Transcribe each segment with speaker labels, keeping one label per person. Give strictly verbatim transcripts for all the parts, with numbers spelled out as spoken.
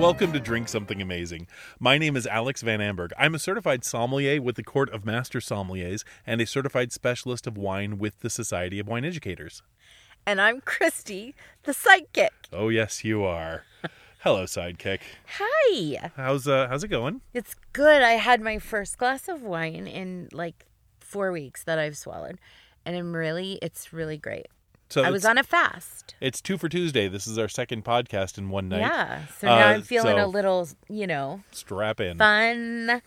Speaker 1: Welcome to Drink Something Amazing. My name is Alex Van Amberg. I'm a certified sommelier with the Court of Master Sommeliers and a certified specialist of wine with the Society of Wine Educators.
Speaker 2: And I'm Christy, the sidekick.
Speaker 1: Oh, yes, you are. Hello, sidekick.
Speaker 2: Hi.
Speaker 1: How's uh how's it going?
Speaker 2: It's good. I had my first glass of wine in like four weeks that I've swallowed. And I'm really, it's really great.
Speaker 1: So
Speaker 2: I was on a fast.
Speaker 1: It's two for Tuesday. This is our second podcast in one night.
Speaker 2: Yeah. So now
Speaker 1: Uh,
Speaker 2: I'm feeling
Speaker 1: so
Speaker 2: a little, you know,
Speaker 1: Strap in.
Speaker 2: fun.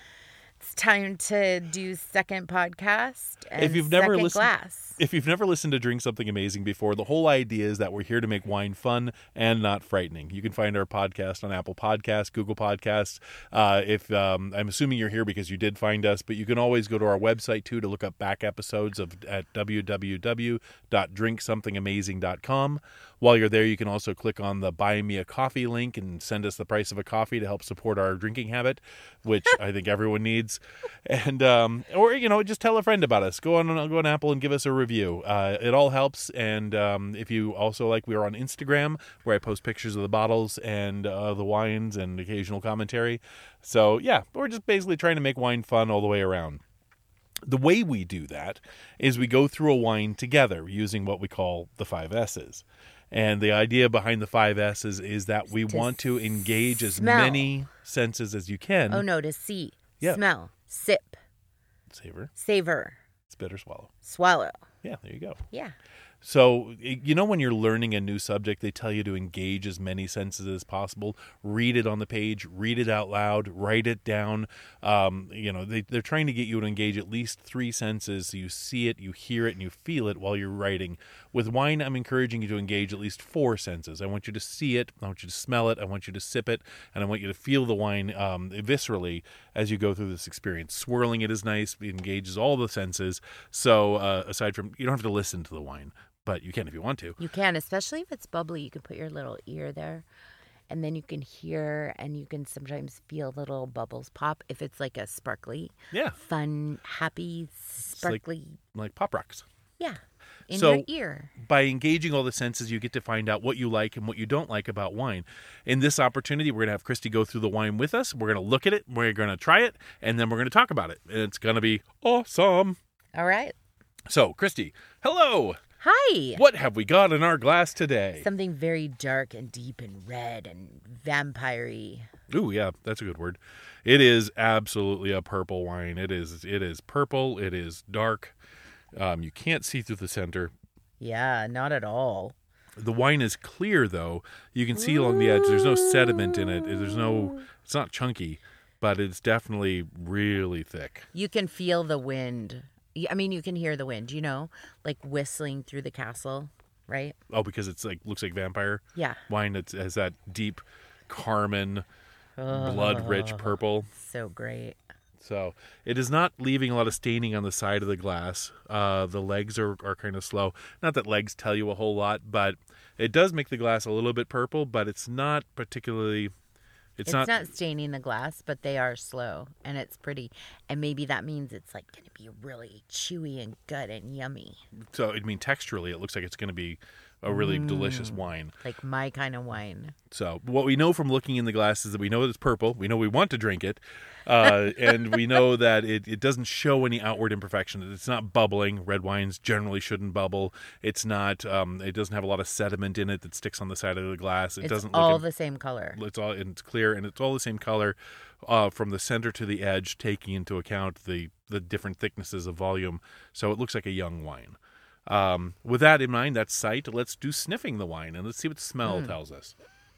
Speaker 2: It's time to do second podcast and
Speaker 1: If you've never
Speaker 2: second
Speaker 1: listened,
Speaker 2: glass.
Speaker 1: if you've never listened to Drink Something Amazing before, the whole idea is that we're here to make wine fun and not frightening. You can find our podcast on Apple Podcasts, Google Podcasts. Uh, if um, I'm assuming you're here because you did find us, but you can always go to our website too to look up back episodes of at w w w dot drink something amazing dot com. While you're there, you can also click on the Buy Me a Coffee link and send us the price of a coffee to help support our drinking habit, which I think everyone needs. And um, or you know, just tell a friend about us. Go on, go on Apple and give us a review. Uh, it all helps. And um, if you also like, we are on Instagram where I post pictures of the bottles and uh, the wines and occasional commentary. So yeah, we're just basically trying to make wine fun all the way around. The way we do that is we go through a wine together using what we call the five S's. And the idea behind the five S's is that we
Speaker 2: To
Speaker 1: want to engage as
Speaker 2: smell.
Speaker 1: many senses as you can.
Speaker 2: Oh, no, to see,
Speaker 1: Yeah.
Speaker 2: smell, sip,
Speaker 1: Savor,
Speaker 2: savor,
Speaker 1: spit, or swallow.
Speaker 2: swallow.
Speaker 1: Yeah, there you go.
Speaker 2: Yeah.
Speaker 1: So, you know, when you're learning a new subject, they tell you to engage as many senses as possible. Read it on the page, read it out loud, write it down. Um, you know, they, they're trying to get you to engage at least three senses. So you see it, you hear it, and you feel it while you're writing. With wine, I'm encouraging you to engage at least four senses. I want you to see it, I want you to smell it, I want you to sip it, and I want you to feel the wine um, viscerally as you go through this experience. Swirling it is nice. It engages all the senses. So uh, aside from, you don't have to listen to the wine. But you can if you want to.
Speaker 2: You can, especially if it's bubbly. You can put your little ear there, and then you can hear, and you can sometimes feel little bubbles pop if it's like a sparkly,
Speaker 1: Yeah.
Speaker 2: fun, happy, sparkly.
Speaker 1: Like Pop Rocks.
Speaker 2: Yeah, in
Speaker 1: So-
Speaker 2: your ear.
Speaker 1: By engaging all the senses, you get to find out what you like and what you don't like about wine. In this opportunity, we're going to have Christy go through the wine with us. We're going to look at it, we're going to try it, and then we're going to talk about it. And it's going to be awesome.
Speaker 2: All right.
Speaker 1: So, Christy, hello.
Speaker 2: Hi.
Speaker 1: What have we got in our glass today?
Speaker 2: Something very dark and deep and red and vampire-y.
Speaker 1: Ooh, yeah, that's a good word. It is absolutely a purple wine. It is. It is purple. It is dark. Um, you can't see through the center.
Speaker 2: Yeah, not at all.
Speaker 1: The wine is clear, though. You can see along the edge. There's no sediment in it. There's no. It's not chunky, but it's definitely really thick.
Speaker 2: You can feel the wind. I mean, you can hear the wind, you know, like whistling through the castle, right?
Speaker 1: Oh, because it's like looks like vampire
Speaker 2: Yeah.
Speaker 1: wine. It has that deep carmine, blood-rich purple.
Speaker 2: So great.
Speaker 1: So it is not leaving a lot of staining on the side of the glass. Uh, the legs are, are kind of slow. Not that legs tell you a whole lot, but it does make the glass a little bit purple, but it's not particularly... It's,
Speaker 2: It's,
Speaker 1: not,
Speaker 2: not, staining the glass, but they are slow, and it's pretty. And maybe that means it's like going to be really chewy and good and yummy,
Speaker 1: So, I mean, texturally, it looks like it's going to be a really delicious wine.
Speaker 2: like my kind of wine.
Speaker 1: So, what we know from looking in the glass is that we know it's purple. We know we want to drink it. Uh, and we know that it, it doesn't show any outward imperfections. It's not bubbling. Red wines generally shouldn't bubble. It's not, um, it doesn't have a lot of sediment in it that sticks on the side of the glass. It
Speaker 2: It's
Speaker 1: doesn't
Speaker 2: all
Speaker 1: look...
Speaker 2: the same color.
Speaker 1: It's all, and it's clear, and it's all the same color uh, from the center to the edge, taking into account the, the different thicknesses of volume. So, it looks like a young wine. Um, with that in mind, that sight, let's do sniffing the wine and let's see what the smell
Speaker 2: Mm.
Speaker 1: tells us.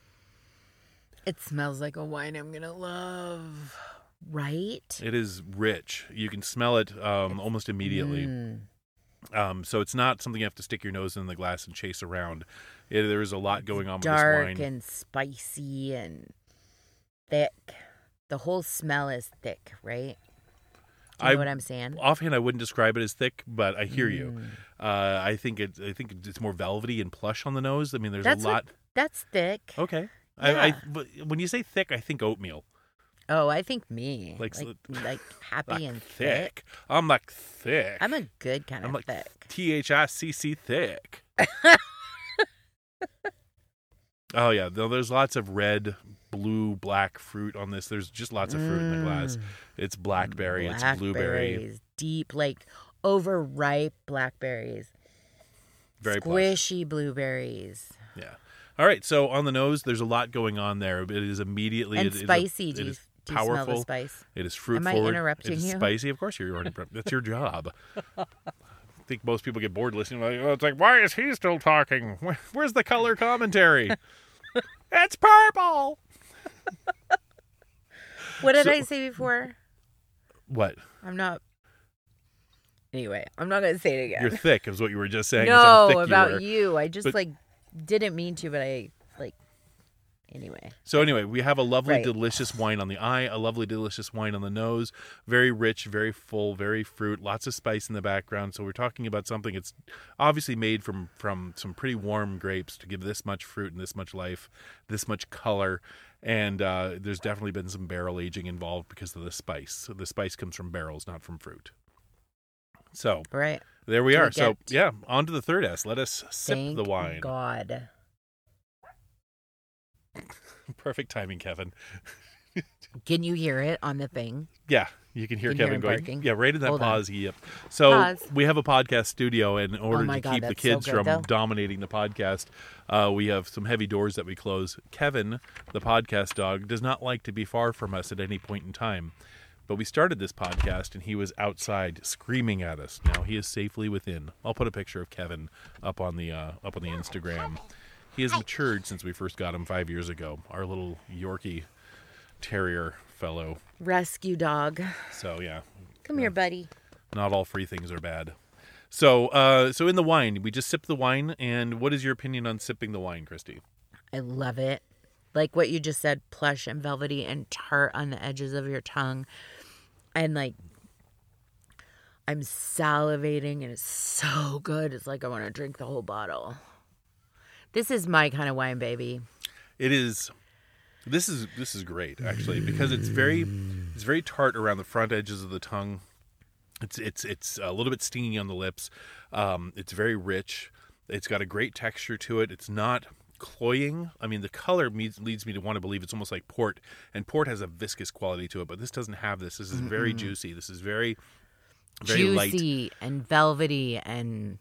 Speaker 2: It smells like a wine I'm going to love. Right?
Speaker 1: It is rich. You can smell it um, almost immediately.
Speaker 2: Mm.
Speaker 1: Um, so it's not something you have to stick your nose in the glass and chase around. It, there is a lot going on with
Speaker 2: Dark
Speaker 1: this wine.
Speaker 2: and spicy and thick. The whole smell is thick, right? Do you know
Speaker 1: I-
Speaker 2: what I'm saying?
Speaker 1: Offhand, I wouldn't describe it as thick, but I hear you.
Speaker 2: Mm.
Speaker 1: Uh, I think it. I think it's more velvety and plush on the nose. I mean, there's
Speaker 2: That's
Speaker 1: a lot.
Speaker 2: what- That's thick.
Speaker 1: Okay. I, I,
Speaker 2: Yeah.
Speaker 1: but when you say thick, I think oatmeal.
Speaker 2: Oh, I think me.
Speaker 1: Like-
Speaker 2: Like, like, happy
Speaker 1: Like
Speaker 2: and thick.
Speaker 1: thick. I'm like thick.
Speaker 2: I'm a good kind
Speaker 1: I'm
Speaker 2: of
Speaker 1: like
Speaker 2: thick.
Speaker 1: T H I C C thick. Oh yeah, there's lots of red blue black fruit on this. There's just lots of fruit in the glass. It's blackberry, it's blueberry.
Speaker 2: Blackberries, deep, like overripe blackberries.
Speaker 1: Very plush.
Speaker 2: Squishy blueberries.
Speaker 1: Yeah. All right. So on the nose, there's a lot going on there. It is immediately
Speaker 2: And
Speaker 1: it,
Speaker 2: spicy.
Speaker 1: It is,
Speaker 2: do
Speaker 1: it
Speaker 2: you,
Speaker 1: is
Speaker 2: do you
Speaker 1: powerful.
Speaker 2: smell the spice?
Speaker 1: It is fruit
Speaker 2: Am I
Speaker 1: forward.
Speaker 2: interrupting
Speaker 1: it is
Speaker 2: you?
Speaker 1: Spicy. Of course, you're already. That's your job. I think most people get bored listening. Like, oh, it's like, why is he still talking? Where, where's the color commentary? It's purple.
Speaker 2: What did
Speaker 1: So-
Speaker 2: I say before?
Speaker 1: What?
Speaker 2: I'm not. Anyway, I'm not gonna say it again.
Speaker 1: You're thick, is what you were just saying. is how
Speaker 2: no,
Speaker 1: thick
Speaker 2: about
Speaker 1: you. Were.
Speaker 2: you. I just
Speaker 1: But-
Speaker 2: like didn't mean to, but I like. Anyway.
Speaker 1: So anyway, we have a lovely,
Speaker 2: Right.
Speaker 1: delicious wine on the eye, a lovely, delicious wine on the nose. Very rich, very full, very fruit, lots of spice in the background. So we're talking about something that's obviously made from from some pretty warm grapes to give this much fruit and this much life, this much color. And uh, there's definitely been some barrel aging involved because of the spice. So the spice comes from barrels, not from fruit. So
Speaker 2: Right.
Speaker 1: there we
Speaker 2: Do we
Speaker 1: are. So
Speaker 2: get-
Speaker 1: yeah, on to the third S. Let us sip
Speaker 2: Thank
Speaker 1: the wine.
Speaker 2: God.
Speaker 1: Perfect timing, Kevin.
Speaker 2: Can you hear it on the thing?
Speaker 1: Yeah, you can hear
Speaker 2: Can you hear
Speaker 1: Kevin
Speaker 2: him
Speaker 1: going.
Speaker 2: barking?
Speaker 1: Yeah, right in that
Speaker 2: Hold on.
Speaker 1: pause. Yep. So
Speaker 2: Pause.
Speaker 1: we have a podcast studio, and in order
Speaker 2: Oh my
Speaker 1: to
Speaker 2: God,
Speaker 1: keep the
Speaker 2: that's so
Speaker 1: kids
Speaker 2: good,
Speaker 1: from
Speaker 2: though.
Speaker 1: dominating the podcast, uh, we have some heavy doors that we close. Kevin, the podcast dog, does not like to be far from us at any point in time. But we started this podcast, and he was outside screaming at us. Now he is safely within. I'll put a picture of Kevin up on the uh, up on the Instagram. He has matured since we first got him five years ago. Our little Yorkie Terrier fellow.
Speaker 2: Rescue dog.
Speaker 1: So yeah,
Speaker 2: Come here, buddy.
Speaker 1: not all free things are bad. So, uh, so in the wine, we just sipped the wine. And what is your opinion on sipping the wine, Christy?
Speaker 2: I love it. Like what you just said, plush and velvety and tart on the edges of your tongue. And like, I'm salivating and it's so good. It's like I want to drink the whole bottle. This is my kind of wine, baby.
Speaker 1: It is. This is this is great actually because it's very it's very tart around the front edges of the tongue. It's it's it's a little bit stingy on the lips. Um, it's very rich. It's got a great texture to it. It's not cloying. I mean, the color leads, leads me to want to believe it's almost like port, and port has a viscous quality to it, but this doesn't have this. This is
Speaker 2: Mm-mm.
Speaker 1: very juicy. This is very very light.
Speaker 2: Juicy and velvety and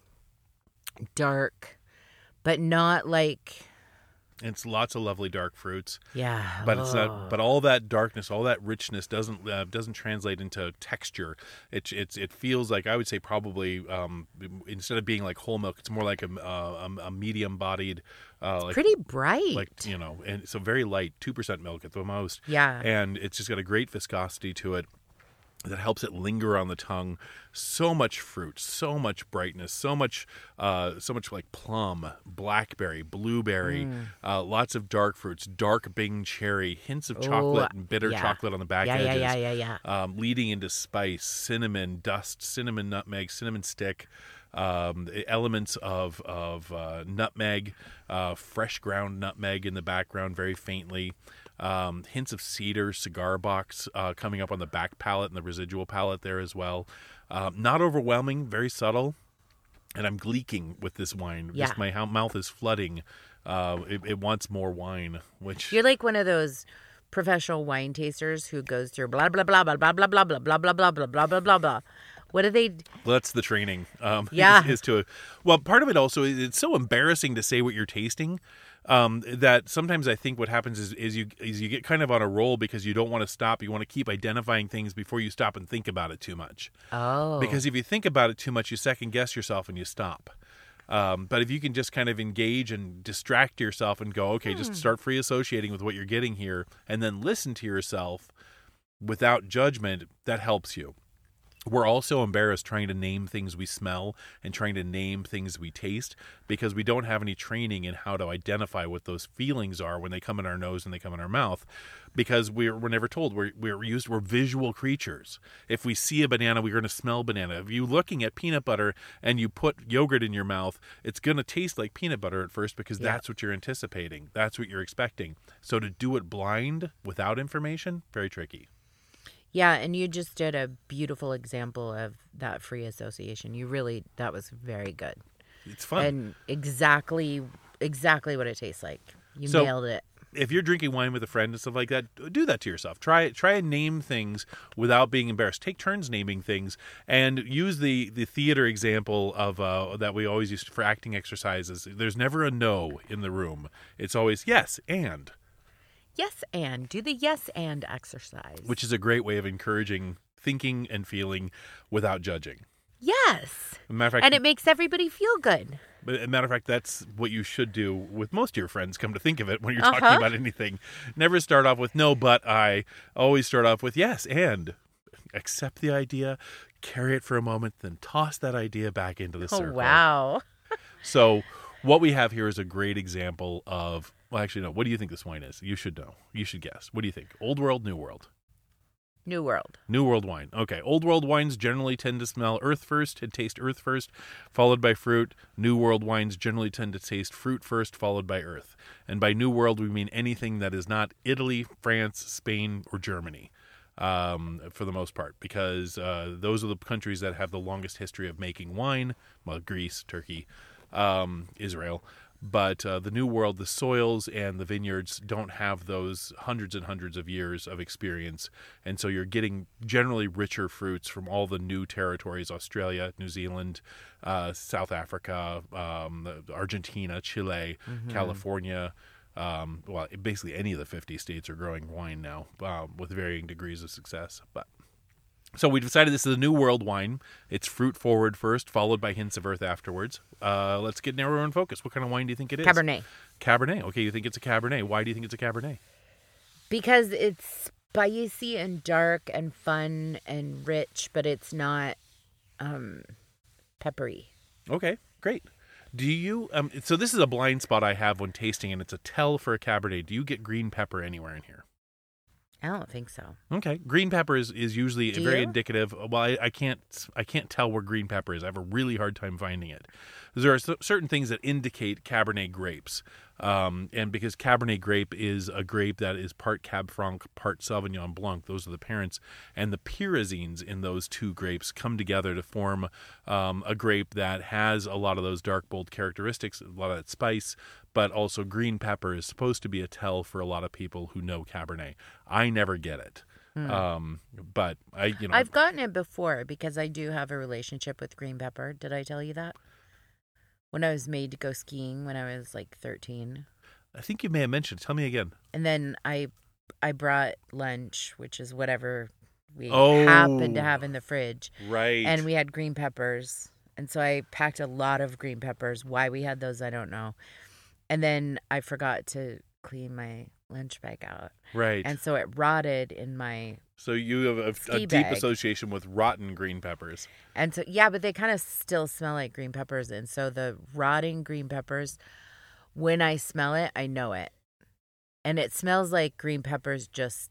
Speaker 2: dark, but not like,
Speaker 1: It's lots of lovely dark fruits.
Speaker 2: yeah.
Speaker 1: But it's
Speaker 2: oh.
Speaker 1: not. But all that darkness, all that richness doesn't uh, doesn't translate into texture. It it's it feels like I would say probably um, instead of being like whole milk, it's more like a a, a medium bodied, uh, like
Speaker 2: pretty bright.
Speaker 1: like you know, and so very light, two percent milk at the most.
Speaker 2: yeah.
Speaker 1: And it's just got a great viscosity to it that helps it linger on the tongue. So much fruit, so much brightness, so much, uh, so much like plum, blackberry, blueberry,
Speaker 2: Mm.
Speaker 1: uh, lots of dark fruits, dark Bing cherry, hints of
Speaker 2: Oh,
Speaker 1: chocolate and bitter
Speaker 2: yeah.
Speaker 1: chocolate on the back
Speaker 2: yeah, yeah,
Speaker 1: edges,
Speaker 2: yeah, yeah, yeah.
Speaker 1: Um, leading into spice, cinnamon dust, cinnamon nutmeg, cinnamon stick. Um, the elements of of uh, nutmeg, uh, fresh ground nutmeg in the background, very faintly. Um, hints of cedar, cigar box uh, coming up on the back palate and the residual palate there as well. Um, not overwhelming, very subtle. And I'm gleeking with this wine.
Speaker 2: Yeah.
Speaker 1: Just my how- mouth is flooding. Uh, it, it wants more wine, which
Speaker 2: You're like one of those professional wine tasters who goes through blah blah blah blah blah blah blah blah blah blah blah blah blah blah blah blah. What do they?
Speaker 1: that's the training. Um,
Speaker 2: Yeah.
Speaker 1: is, is to well, part of it also is it's so embarrassing to say what you're tasting. Um, that sometimes I think what happens is, is you is you get kind of on a roll because you don't want to stop. You want to keep identifying things before you stop and think about it too much.
Speaker 2: Oh,
Speaker 1: Because if you think about it too much, you second guess yourself and you stop. Um, but if you can just kind of engage and distract yourself and go, okay, just start free associating with what you're getting here, and then listen to yourself without judgment, that helps you. We're also embarrassed trying to name things we smell and trying to name things we taste because we don't have any training in how to identify what those feelings are when they come in our nose and they come in our mouth, because we're, we're never told. We're, we're used, we're visual creatures. If we see a banana, we're going to smell banana. If you're looking at peanut butter and you put yogurt in your mouth, it's going to taste like peanut butter at first because
Speaker 2: Yeah.
Speaker 1: that's what you're anticipating. That's what you're expecting. So to do it blind without information, very tricky.
Speaker 2: yeah, and you just did a beautiful example of that free association. You really, that was very good.
Speaker 1: It's fun.
Speaker 2: And exactly, exactly what it tastes like. You
Speaker 1: So-
Speaker 2: nailed it.
Speaker 1: if you're drinking wine with a friend and stuff like that, do that to yourself. Try try and name things without being embarrassed. Take turns naming things, and use the the theater example of uh, that we always use for acting exercises. There's never a no in the room. It's always yes and.
Speaker 2: Yes and. Do the yes and exercise.
Speaker 1: Which is a great way of encouraging thinking and feeling without judging.
Speaker 2: Yes.
Speaker 1: Matter of fact,
Speaker 2: and it makes everybody feel good.
Speaker 1: But as a matter of fact, that's what you should do with most of your friends, come to think of it, when you're
Speaker 2: uh-huh.
Speaker 1: talking about anything. Never start off with no, but I. Always start off with yes, and. Accept the idea, carry it for a moment, then toss that idea back into the
Speaker 2: oh,
Speaker 1: circle.
Speaker 2: Wow.
Speaker 1: So what we have here is a great example of, well, actually, no, what do you think this wine is? You should know. You should guess. What do you think? Old World, New World?
Speaker 2: New World.
Speaker 1: New World wine. Okay. Old World wines generally tend to smell earth first and taste earth first, followed by fruit. New World wines generally tend to taste fruit first, followed by earth. And by New World, we mean anything that is not Italy, France, Spain, or Germany, um, for the most part, because uh, those are the countries that have the longest history of making wine. Well, Greece, Turkey, um, Israel. But uh, the New World, the soils and the vineyards don't have those hundreds and hundreds of years of experience. And so you're getting generally richer fruits from all the new territories, Australia, New Zealand, uh, South Africa, um, Argentina, Chile, mm-hmm. California. Um, well, basically any of the fifty states are growing wine now um, with varying degrees of success. But So we decided this is a New World wine. It's fruit forward first, followed by hints of earth afterwards. Uh, let's get narrower in focus. What kind of wine do you think it is?
Speaker 2: Cabernet.
Speaker 1: Cabernet. Okay, you think it's a Cabernet. Why do you think it's a Cabernet?
Speaker 2: Because it's spicy and dark and fun and rich, but it's not um, peppery.
Speaker 1: Okay, great. Do you, um, so this is a blind spot I have when tasting, and it's a tell for a Cabernet. Do you get green pepper anywhere in here?
Speaker 2: I don't think so.
Speaker 1: Okay, green pepper is, is usually
Speaker 2: Do
Speaker 1: very
Speaker 2: you?
Speaker 1: indicative. Well, I, I can't I can't tell where green pepper is. I have a really hard time finding it. There are c- certain things that indicate Cabernet grapes, um, and because Cabernet grape is a grape that is part Cab Franc, part Sauvignon Blanc. Those are the parents, and the pyrazines in those two grapes come together to form um, a grape that has a lot of those dark, bold characteristics, a lot of that spice. But also green pepper is supposed to be a tell for a lot of people who know Cabernet. I never get it. Hmm. Um, but I, you know,
Speaker 2: I've gotten it before because I do have a relationship with green pepper. Did I tell you that? When I was made to go skiing when I was like thirteen.
Speaker 1: I think you may have mentioned. Tell me again.
Speaker 2: And then I, I brought lunch, which is whatever we
Speaker 1: oh,
Speaker 2: happened to have in the fridge.
Speaker 1: Right.
Speaker 2: And we had green peppers. And so I packed a lot of green peppers. Why we had those, I don't know. And then I forgot to clean my lunch bag out.
Speaker 1: Right.
Speaker 2: And so it rotted in my
Speaker 1: So you have a, a deep
Speaker 2: bag.
Speaker 1: association with rotten green peppers.
Speaker 2: And so, yeah, but they kind of still smell like green peppers. And so the rotting green peppers, when I smell it, I know it. And it smells like green peppers just,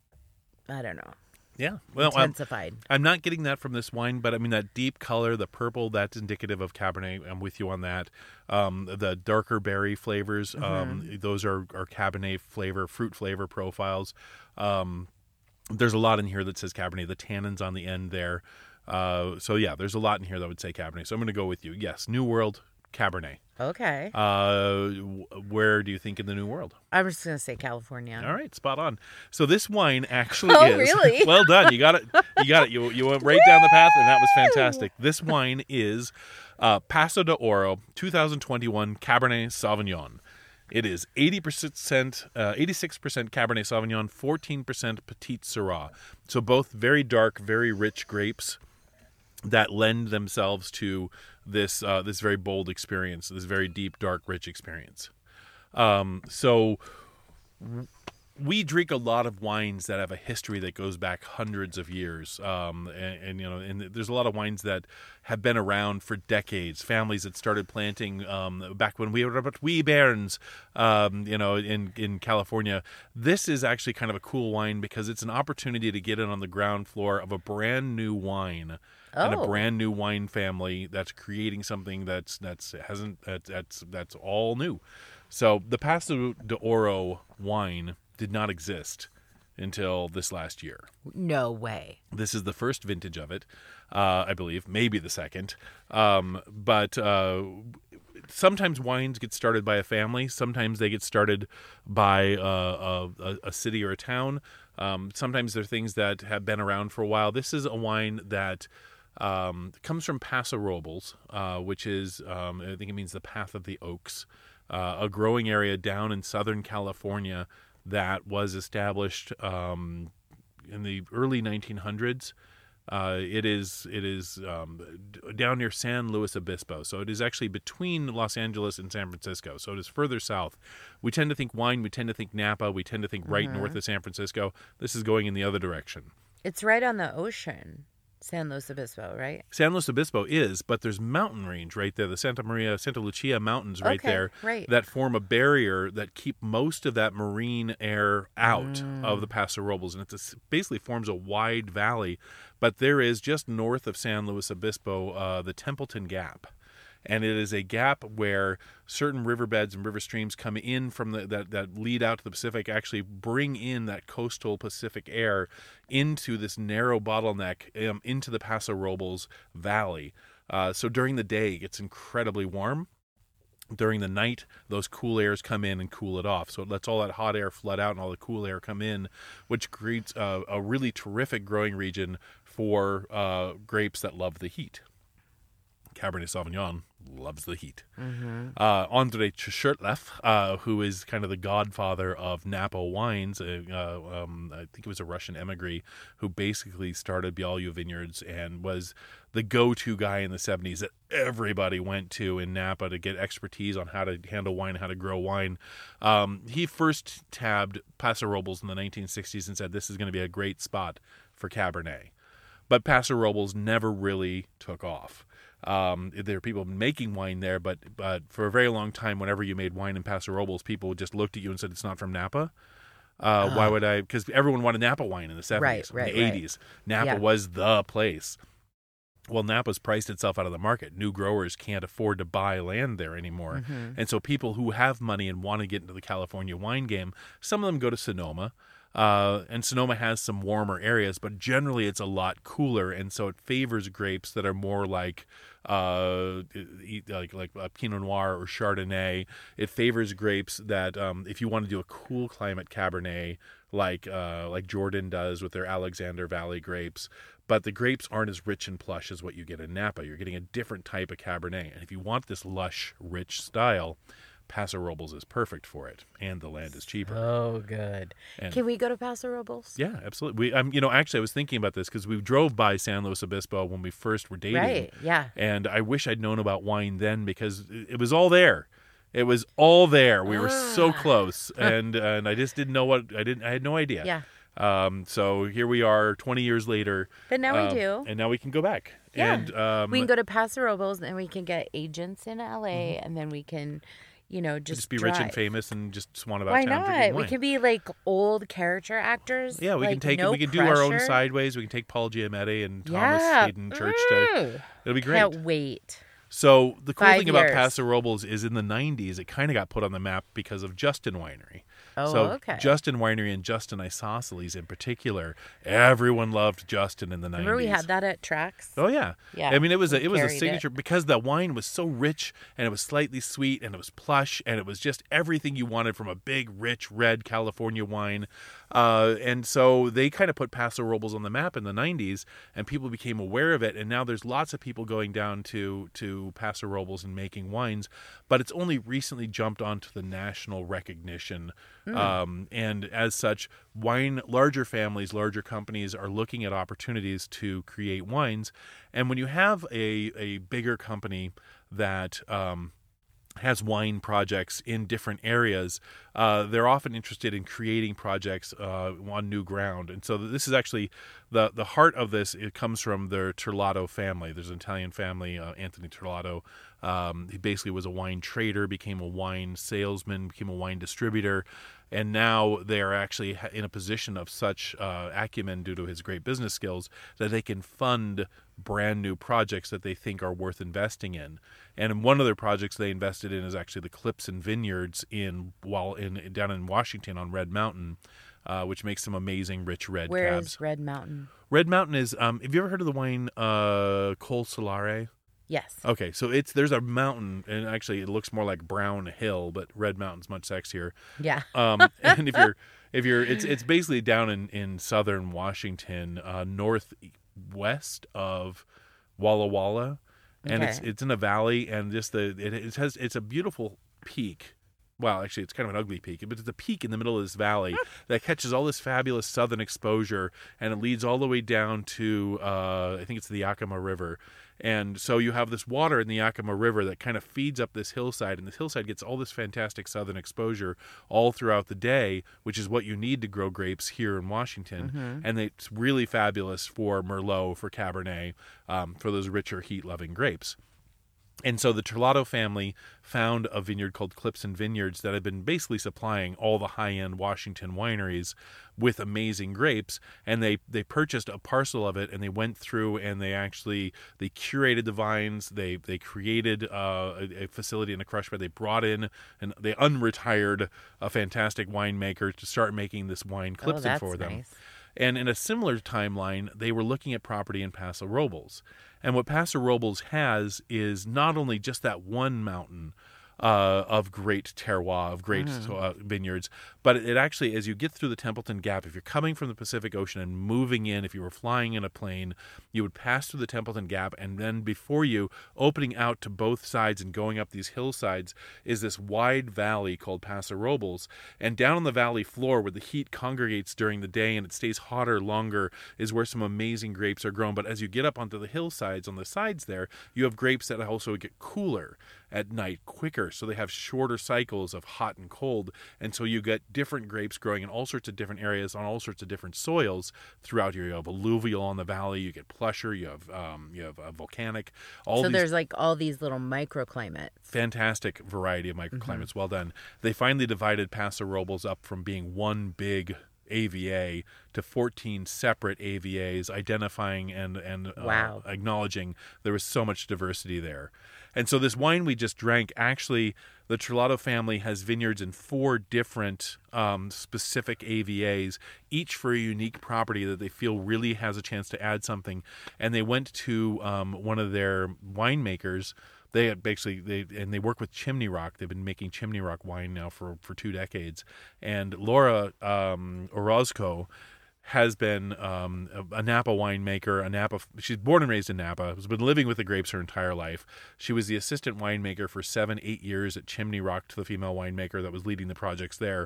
Speaker 2: I don't know.
Speaker 1: Yeah. Well,
Speaker 2: intensified.
Speaker 1: I'm, I'm not getting that from this wine, but I mean, that deep color, the purple, that's indicative of Cabernet. I'm with you on that. Um, the darker berry flavors, mm-hmm. um, those are, are Cabernet flavor, fruit flavor profiles. Um, there's a lot in here that says Cabernet. The tannins on the end there. Uh, so, yeah, there's a lot in here that would say Cabernet. So I'm going to go with you. Yes, New World, Cabernet.
Speaker 2: Okay.
Speaker 1: Uh, where do you think in the New World?
Speaker 2: I'm just going to say California.
Speaker 1: All right, spot on. So this wine actually
Speaker 2: oh,
Speaker 1: is.
Speaker 2: really?
Speaker 1: Well done. You got it. You got it. You you went right down the path, and that was fantastic. This wine is uh, Paso de Oro twenty twenty-one Cabernet Sauvignon. It is eighty percent, uh, eighty-six percent Cabernet Sauvignon, fourteen percent Petite Syrah. So both very dark, very rich grapes that lend themselves to this uh, this very bold experience, this very deep, dark, rich experience. Um, so we drink a lot of wines that have a history that goes back hundreds of years, um, and, and you know, and there's a lot of wines that have been around for decades. Families that started planting um, back when we were about wee bairns, um, you know, in in California. This is actually kind of a cool wine because it's an opportunity to get in on the ground floor of a brand new wine.
Speaker 2: Oh.
Speaker 1: And a brand new wine family that's creating something that's that's hasn't that's that's, that's all new. So the Paso de Oro wine did not exist until this last year.
Speaker 2: No way.
Speaker 1: This is the first vintage of it, uh, I believe, maybe the second. Um, but uh, sometimes wines get started by a family. Sometimes they get started by uh, a, a city or a town. Um, sometimes they're things that have been around for a while. This is a wine that um, comes from Paso Robles, uh, which is, um, I think it means the path of the oaks, uh, a growing area down in Southern California that was established um, in the early nineteen hundreds. Uh, it is it is um, down near San Luis Obispo, so it is actually between Los Angeles and San Francisco. So it is further south. We tend to think wine. We tend to think Napa. We tend to think right mm-hmm. north of San Francisco. This is going in the other direction.
Speaker 2: It's right on the ocean, San Luis Obispo, right?
Speaker 1: San Luis Obispo is, but there's mountain range right there, the Santa Maria, Santa Lucia Mountains right
Speaker 2: okay,
Speaker 1: there
Speaker 2: right.
Speaker 1: that form a barrier that keep most of that marine air out mm. of the Paso Robles. And it basically forms a wide valley. But there is just north of San Luis Obispo, uh, the Templeton Gap. And it is a gap where certain riverbeds and river streams come in from the that, that lead out to the Pacific, actually bring in that coastal Pacific air into this narrow bottleneck um, into the Paso Robles Valley. Uh, so during the day, it gets incredibly warm. During the night, those cool airs come in and cool it off. So it lets all that hot air flood out and all the cool air come in, which creates a, a really terrific growing region for uh, grapes that love the heat. Cabernet Sauvignon loves the heat. Mm-hmm. Uh, Andre Tchertleff, uh, who is kind of the godfather of Napa wines, uh, uh, um, I think it was a Russian emigre who basically started Beaulieu Vineyards and was the go-to guy in the seventies that everybody went to in Napa to get expertise on how to handle wine, how to grow wine. Um, he first tabbed Paso Robles in the nineteen sixties and said this is going to be a great spot for Cabernet. But Paso Robles never really took off. Um, there are people making wine there, but but for a very long time, whenever you made wine in Paso Robles, people just looked at you and said, it's not from Napa. Uh, oh. Why would I? Because everyone wanted Napa wine in the seventies,
Speaker 2: right, right,
Speaker 1: in the eighties.
Speaker 2: Right.
Speaker 1: Napa
Speaker 2: yeah.
Speaker 1: was the place. Well, Napa's priced itself out of the market. New growers can't afford to buy land there anymore. Mm-hmm. And so people who have money and want to get into the California wine game, some of them go to Sonoma. Uh, and Sonoma has some warmer areas, but generally it's a lot cooler, and so it favors grapes that are more like uh, like like uh, Pinot Noir or Chardonnay. It favors grapes that um, if you want to do a cool climate Cabernet, like uh, like Jordan does with their Alexander Valley grapes. But the grapes aren't as rich and plush as what you get in Napa. You're getting a different type of Cabernet, and if you want this lush, rich style, Paso Robles is perfect for it, and the land is cheaper.
Speaker 2: Oh, good. And can we go to Paso Robles?
Speaker 1: Yeah, absolutely. We, um, you know, actually, I was thinking about this because we drove by San Luis Obispo when we first were dating.
Speaker 2: Right, yeah.
Speaker 1: And I wish I'd known about wine then because it was all there. It was all there. We were ah. so close, and and I just didn't know what I didn't. I had no idea.
Speaker 2: Yeah.
Speaker 1: Um. So here we are, twenty years later.
Speaker 2: But now
Speaker 1: um,
Speaker 2: we do,
Speaker 1: and now we can go back.
Speaker 2: Yeah.
Speaker 1: And um,
Speaker 2: we can go to Paso Robles, and we can get agents in L A, mm-hmm. and then we can. You know, just,
Speaker 1: just be
Speaker 2: drive.
Speaker 1: rich and famous and just swan about
Speaker 2: Why
Speaker 1: town
Speaker 2: not?
Speaker 1: drinking wine.
Speaker 2: We can be like old character actors.
Speaker 1: Yeah, we
Speaker 2: like,
Speaker 1: can take
Speaker 2: no
Speaker 1: we can
Speaker 2: pressure.
Speaker 1: do our own sideways. We can take Paul Giamatti and Thomas
Speaker 2: yeah.
Speaker 1: Hayden Church
Speaker 2: mm.
Speaker 1: to. It'll be great.
Speaker 2: Can't wait.
Speaker 1: So the cool
Speaker 2: Five
Speaker 1: thing
Speaker 2: years.
Speaker 1: about Paso Robles is in the nineties, it kind of got put on the map because of Justin Winery.
Speaker 2: Oh,
Speaker 1: so
Speaker 2: okay.
Speaker 1: Justin Winery and Justin Isosceles in particular, everyone loved Justin in the nineties.
Speaker 2: Remember we had that at Trax?
Speaker 1: Oh yeah,
Speaker 2: yeah.
Speaker 1: I mean, it was a it was a signature
Speaker 2: it.
Speaker 1: because the wine was so rich and it was slightly sweet and it was plush and it was just everything you wanted from a big, rich red California wine. Uh, and so they kind of put Paso Robles on the map in the nineties, and people became aware of it. And now there's lots of people going down to to Paso Robles and making wines, but it's only recently jumped onto the national recognition. Mm. Um, and as such, wine larger families, larger companies are looking at opportunities to create wines. And when you have a a bigger company that um, has wine projects in different areas, uh, they're often interested in creating projects uh, on new ground. And so this is actually the the heart of this. It comes from the Terlato family. There's an Italian family, uh, Anthony Terlato. Um, he basically was a wine trader, became a wine salesman, became a wine distributor, and now they are actually in a position of such uh, acumen due to his great business skills that they can fund brand new projects that they think are worth investing in. And one of their projects they invested in is actually the Clipson Vineyards in while in down in Washington on Red Mountain, uh, which makes some amazing rich red
Speaker 2: Where
Speaker 1: cabs.
Speaker 2: is Red Mountain?
Speaker 1: Red Mountain is. Um, have you ever heard of the wine uh, Col Solare?
Speaker 2: Yes.
Speaker 1: Okay, so it's there's a mountain, and actually it looks more like Brown Hill, but Red Mountain's much sexier.
Speaker 2: Yeah.
Speaker 1: Um, and if you're if you're it's it's basically down in in southern Washington, uh, northwest of Walla Walla, and
Speaker 2: Okay.
Speaker 1: it's it's in a valley, and just the it, it has it's a beautiful peak. Well, actually, it's kind of an ugly peak, but it's a peak in the middle of this valley that catches all this fabulous southern exposure, and it leads all the way down to, uh, I think it's the Yakima River. And so you have this water in the Yakima River that kind of feeds up this hillside, and this hillside gets all this fantastic southern exposure all throughout the day, which is what you need to grow grapes here in Washington.
Speaker 2: Mm-hmm.
Speaker 1: And it's really fabulous for Merlot, for Cabernet, um, for those richer, heat-loving grapes. And so the Terlato family found a vineyard called Clipson Vineyards that had been basically supplying all the high-end Washington wineries with amazing grapes, and they they purchased a parcel of it, and they went through and they actually they curated the vines, they they created uh, a, a facility in a crush bed, they brought in and they unretired a fantastic winemaker to start making this wine
Speaker 2: Oh,
Speaker 1: Clipson
Speaker 2: that's
Speaker 1: for them.
Speaker 2: nice.
Speaker 1: And in a similar timeline, they were looking at property in Paso Robles. And what Paso Robles has is not only just that one mountain uh, of great terroir, of great
Speaker 2: Mm.
Speaker 1: uh, vineyards, but it actually, as you get through the Templeton Gap, if you're coming from the Pacific Ocean and moving in, if you were flying in a plane, you would pass through the Templeton Gap, and then before you, opening out to both sides and going up these hillsides, is this wide valley called Paso Robles. And down on the valley floor, where the heat congregates during the day and it stays hotter longer, is where some amazing grapes are grown. But as you get up onto the hillsides, on the sides there, you have grapes that also get cooler at night, quicker, so they have shorter cycles of hot and cold, and so you get different grapes growing in all sorts of different areas on all sorts of different soils throughout here. You have alluvial on the valley, you get plusher, you have um, you have uh, volcanic, all
Speaker 2: So
Speaker 1: these
Speaker 2: there's like all these little microclimates.
Speaker 1: fantastic variety of microclimates.
Speaker 2: Mm-hmm.
Speaker 1: Well done. They finally divided Paso Robles up from being one big A V A to fourteen separate A V As, identifying and and uh,
Speaker 2: Wow.
Speaker 1: acknowledging there was so much diversity there. And so this wine we just drank, actually, the Terlato family has vineyards in four different um, specific A V As, each for a unique property that they feel really has a chance to add something. And they went to um, one of their winemakers. They had basically they and they work with Chimney Rock. They've been making Chimney Rock wine now for, for two decades. And Laura um, Orozco has been um, a, a Napa winemaker, a Napa. She's born and raised in Napa. Has been living with the grapes her entire life. She was the assistant winemaker for seven, eight years at Chimney Rock to the female winemaker that was leading the projects there.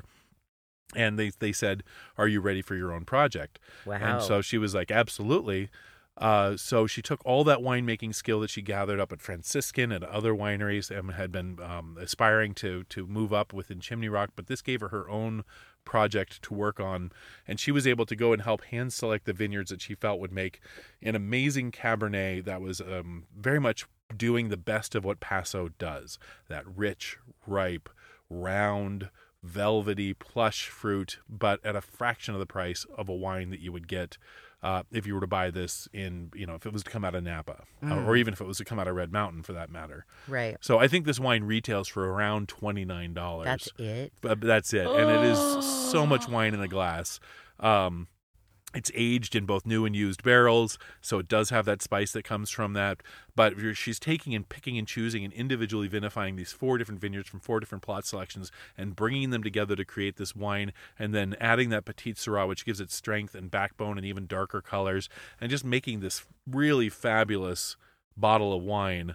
Speaker 1: And they they said, "Are you ready for your own project?"
Speaker 2: Wow.
Speaker 1: And so she was like, "Absolutely." Uh, so she took all that winemaking skill that she gathered up at Franciscan and other wineries and had been um, aspiring to to move up within Chimney Rock, but this gave her her own project to work on, and she was able to go and help hand select the vineyards that she felt would make an amazing Cabernet that was um, very much doing the best of what Paso does, that rich, ripe, round, velvety, plush fruit, but at a fraction of the price of a wine that you would get uh, if you were to buy this in, you know, if it was to come out of Napa,
Speaker 2: Mm.
Speaker 1: or even if it was to come out of Red Mountain for that matter.
Speaker 2: Right.
Speaker 1: So I think this wine retails for around twenty-nine dollars.
Speaker 2: That's it.
Speaker 1: But that's it. And it is so much wine in a glass. Um, it's aged in both new and used barrels, so it does have that spice that comes from that. But if you're- she's taking and picking and choosing and individually vinifying these four different vineyards from four different plot selections and bringing them together to create this wine, and then adding that Petite Syrah, which gives it strength and backbone and even darker colors, and just making this really fabulous bottle of wine.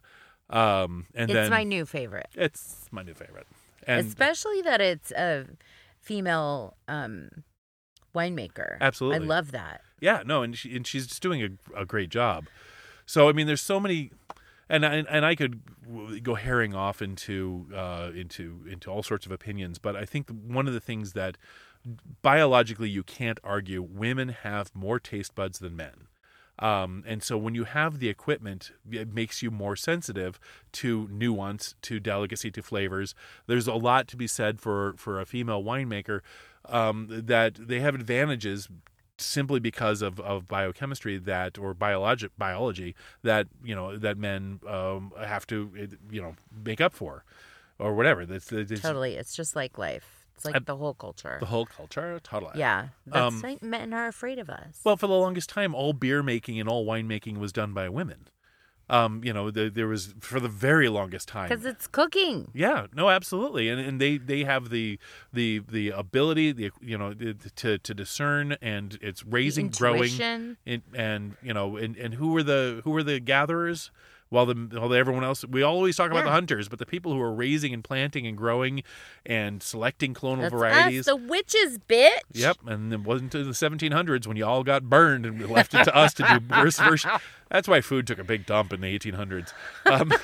Speaker 1: Um, and
Speaker 2: It's
Speaker 1: then
Speaker 2: my new favorite.
Speaker 1: it's my new favorite. And
Speaker 2: Especially that it's a female um, winemaker.
Speaker 1: Absolutely.
Speaker 2: I love that.
Speaker 1: yeah, no, and she, and she's just doing a, a great job. So I mean, there's so many, and and, and I could go herring off into uh, into into all sorts of opinions, but I think one of the things that biologically you can't argue, women have more taste buds than men. Um, and so when you have the equipment, it makes you more sensitive to nuance, to delicacy, to flavors. There's a lot to be said for, for a female winemaker, um, that they have advantages simply because of, of biochemistry that, or biologic biology that, you know, that men um, have to, you know, make up for or whatever. That's, it's
Speaker 2: Totally. It's just like life. It's like
Speaker 1: Uh,
Speaker 2: the whole culture.
Speaker 1: the whole culture, totally.
Speaker 2: Yeah. That's
Speaker 1: Um,
Speaker 2: why men are afraid of us.
Speaker 1: Well, for the longest time, all beer making and all winemaking was done by women. Um, you know, the, there was for the very longest time.
Speaker 2: Because it's cooking.
Speaker 1: Yeah, no, absolutely, and and they, they have the the the ability, the you know, to to discern, and it's raising, growing, and, and you know, and, and who were the who were the gatherers? While the while everyone else, we always talk about yeah. the hunters, but the people who are raising and planting and growing and selecting clonal
Speaker 2: That's
Speaker 1: varieties.
Speaker 2: Us, the witches, bitch.
Speaker 1: Yep, and it wasn't until the seventeen hundreds when you all got burned and left it to us to do worse version. That's why food took a big dump in the eighteen hundreds. Um,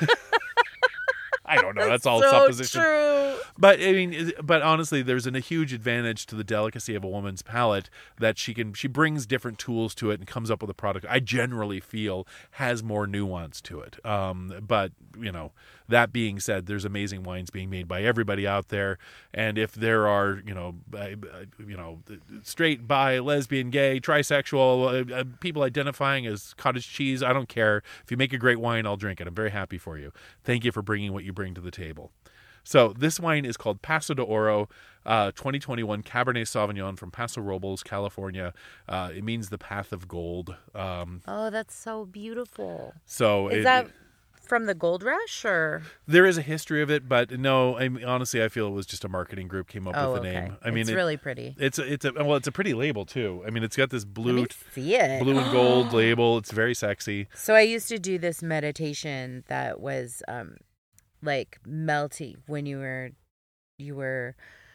Speaker 1: I don't know. That's, That's all
Speaker 2: so
Speaker 1: supposition.
Speaker 2: True.
Speaker 1: But I mean, but honestly, there's an, a huge advantage to the delicacy of a woman's palate that she can she brings different tools to it and comes up with a product I generally feel has more nuance to it. Um, but you know, that being said, there's amazing wines being made by everybody out there, and if there are you know, uh, you know, straight, bi, lesbian, gay, trisexual uh, uh, people identifying as cottage cheese, I don't care. If you make a great wine, I'll drink it. I'm very happy for you. Thank you for bringing what you bring to the table. So this wine is called Paso de Oro, uh, twenty twenty-one Cabernet Sauvignon from Paso Robles, California. Uh, it means the path of gold. Um,
Speaker 2: oh, that's so beautiful.
Speaker 1: So
Speaker 2: is
Speaker 1: it,
Speaker 2: that
Speaker 1: it,
Speaker 2: from the Gold Rush, or
Speaker 1: there is a history of it, but no. I mean, honestly, I feel it was just a marketing group came up
Speaker 2: oh,
Speaker 1: with the
Speaker 2: okay.
Speaker 1: name. I
Speaker 2: it's
Speaker 1: mean, it,
Speaker 2: really pretty.
Speaker 1: It's a, it's a well, it's a pretty label too. I mean, it's got this blue,
Speaker 2: Let me see it.
Speaker 1: blue and gold label. It's very sexy.
Speaker 2: So I used to do this meditation that was um, like melty when you were. You were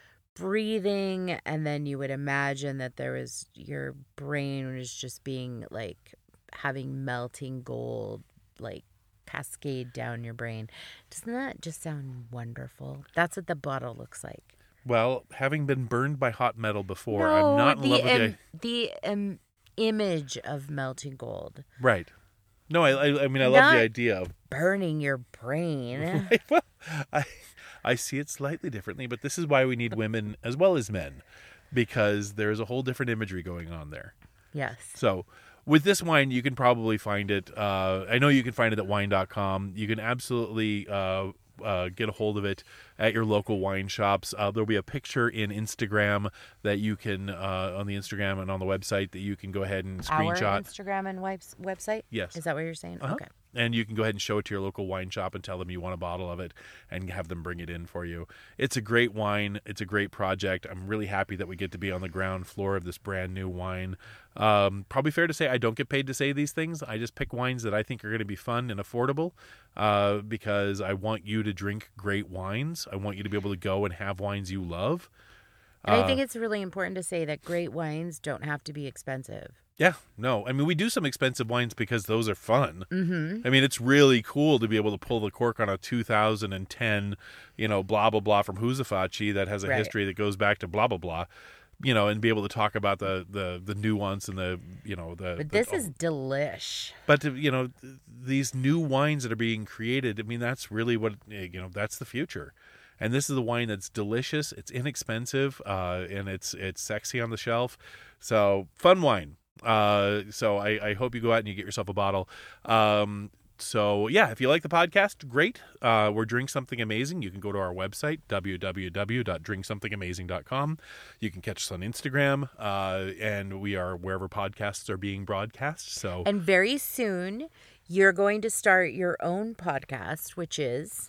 Speaker 2: breathing, and then you would imagine that there was your brain was just being like having melting gold like cascade down your brain. Doesn't that just sound wonderful? That's what the bottle looks like.
Speaker 1: Well, having been burned by hot metal before,
Speaker 2: no,
Speaker 1: I'm not in
Speaker 2: the,
Speaker 1: love with
Speaker 2: um, the um, image of melting gold.
Speaker 1: Right. No, I I, I mean I
Speaker 2: not
Speaker 1: love the idea of
Speaker 2: burning your brain.
Speaker 1: well, I I see it slightly differently, but this is why we need women as well as men, because there's a whole different imagery going on there.
Speaker 2: Yes.
Speaker 1: So with this wine, you can probably find it. Uh, I know you can find it at wine dot com. You can absolutely uh, uh, get a hold of it at your local wine shops. Uh, there'll be a picture in Instagram that you can, uh, on the Instagram and on the website, that you can go ahead and screenshot.
Speaker 2: Our Instagram and webs- website?
Speaker 1: Yes.
Speaker 2: Is that what you're saying?
Speaker 1: Uh-huh.
Speaker 2: Okay.
Speaker 1: And you can go ahead and show it to your local wine shop and tell them you want a bottle of it and have them bring it in for you. It's a great wine. It's a great project. I'm really happy that we get to be on the ground floor of this brand new wine. Um, probably fair to say I don't get paid to say these things. I just pick wines that I think are going to be fun and affordable uh, because I want you to drink great wines. I want you to be able to go and have wines you love.
Speaker 2: And
Speaker 1: uh,
Speaker 2: I think it's really important to say that great wines don't have to be expensive.
Speaker 1: Yeah, no. I mean, we do some expensive wines because those are fun.
Speaker 2: Mm-hmm.
Speaker 1: I mean, it's really cool to be able to pull the cork on a two thousand ten, you know, blah, blah, blah from Huzafachi that has a
Speaker 2: right.
Speaker 1: history that goes back to blah, blah, blah, you know, and be able to talk about the, the, the nuance and the, you know, the...
Speaker 2: But
Speaker 1: the,
Speaker 2: this
Speaker 1: oh.
Speaker 2: is delish.
Speaker 1: But, you know, these new wines that are being created, I mean, that's really what, you know, that's the future. And this is a wine that's delicious, it's inexpensive, uh, and it's it's sexy on the shelf. So, fun wine. Uh, so I, I hope you go out and you get yourself a bottle. Um, so yeah, if you like the podcast, great. Uh, we're Drink Something Amazing. You can go to our website, w w w dot drink something amazing dot com. You can catch us on Instagram, uh, and we are wherever podcasts are being broadcast. So,
Speaker 2: and very soon you're going to start your own podcast, which is,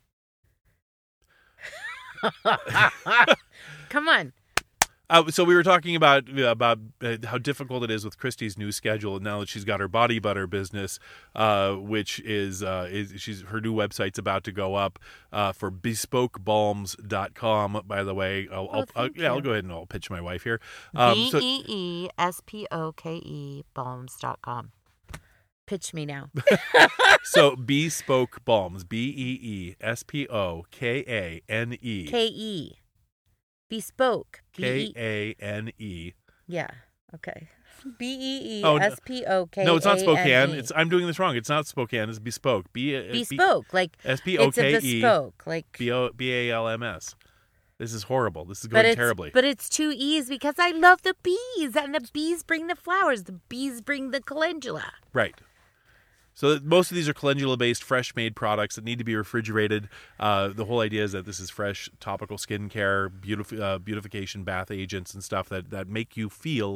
Speaker 2: come on.
Speaker 1: Uh, so we were talking about uh, about uh, how difficult it is with Christy's new schedule, and now that she's got her body butter business, uh, which is uh, is she's her new website's about to go up uh, for bespoke balms dot com. By the way, I'll,
Speaker 2: oh,
Speaker 1: I'll, I'll yeah, I'll go ahead and I'll pitch my wife here.
Speaker 2: Um, B E E S P O K E balms dot com. Pitch me now.
Speaker 1: So Bespoke Balms, B E E S P O K A N E.
Speaker 2: K E. Bespoke.
Speaker 1: K A N E.
Speaker 2: Yeah. Okay. B E E S P O K A N E.
Speaker 1: No, it's not Spokane. It's I'm doing this wrong. It's not Spokane. It's Bespoke. B
Speaker 2: Bespoke, like
Speaker 1: S P O K E.
Speaker 2: It's a bespoke, like
Speaker 1: B O B A L M S. This is horrible. This is going
Speaker 2: but
Speaker 1: terribly.
Speaker 2: But it's two E's because I love the bees, and the bees bring the flowers. The bees bring the calendula.
Speaker 1: Right. So most of these are calendula-based, fresh-made products that need to be refrigerated. Uh, the whole idea is that this is fresh topical skincare, beautif- uh, beautification, bath agents, and stuff that, that make you feel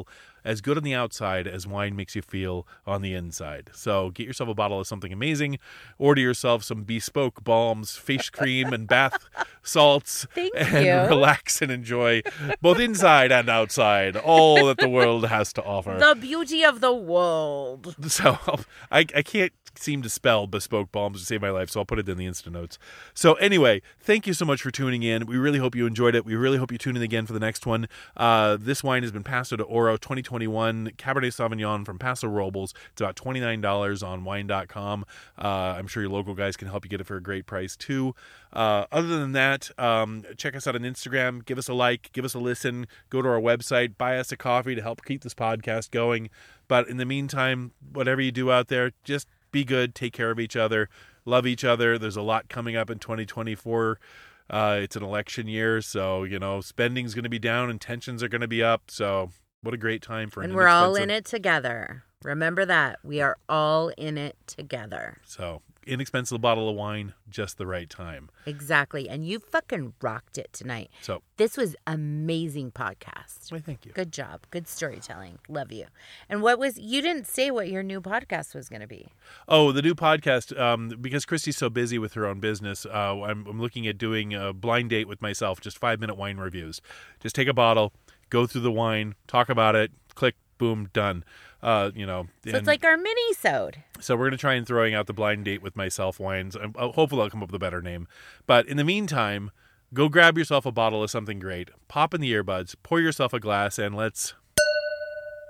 Speaker 1: as good on the outside as wine makes you feel on the inside. So get yourself a bottle of something amazing. Order yourself some bespoke balms, face cream, and bath salts.
Speaker 2: Thank
Speaker 1: and
Speaker 2: you.
Speaker 1: relax and enjoy both inside and outside all that the world has to offer.
Speaker 2: The beauty of the world.
Speaker 1: So I, I can't seem to spell bespoke balms to save my life, so I'll put it in the Insta notes. So anyway, thank you so much for tuning in. We really hope you enjoyed it. We really hope you tune in again for the next one. Uh, this wine has been Paso de Oro twenty twenty-one Cabernet Sauvignon from Paso Robles. It's about twenty-nine dollars on wine dot com. Uh, I'm sure your local guys can help you get it for a great price too. Uh, other than that, um, check us out on Instagram. Give us a like. Give us a listen. Go to our website. Buy us a coffee to help keep this podcast going. But in the meantime, whatever you do out there, just be good. Take care of each other. Love each other. There's a lot coming up in twenty twenty-four. Uh, it's an election year, so, you know, spending's going to be down and tensions are going to be up. So what a great time for an
Speaker 2: And we're all
Speaker 1: inexpensive-
Speaker 2: in it together. Remember that. We are all in it together.
Speaker 1: So inexpensive bottle of wine, just the right time.
Speaker 2: Exactly. And you fucking rocked it tonight.
Speaker 1: So
Speaker 2: This was amazing podcast.
Speaker 1: why, thank you.
Speaker 2: Good job. Good storytelling. Love you. And what was, you didn't say what your new podcast was going to be.
Speaker 1: Oh, the new podcast, um, because Christy's so busy with her own business, uh, I'm, I'm looking at doing a blind date with myself, just five-minute wine reviews. Just take a bottle, go through the wine, talk about it, click, boom, done. Uh, you know,
Speaker 2: So
Speaker 1: and
Speaker 2: it's like our mini-sode.
Speaker 1: so we're going to try and throwing out the blind date with myself wines. Um, uh, hopefully I'll come up with a better name. But in the meantime, go grab yourself a bottle of something great, pop in the earbuds, pour yourself a glass, and let's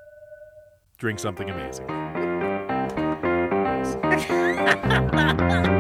Speaker 1: drink something amazing.
Speaker 2: Ha ha ha!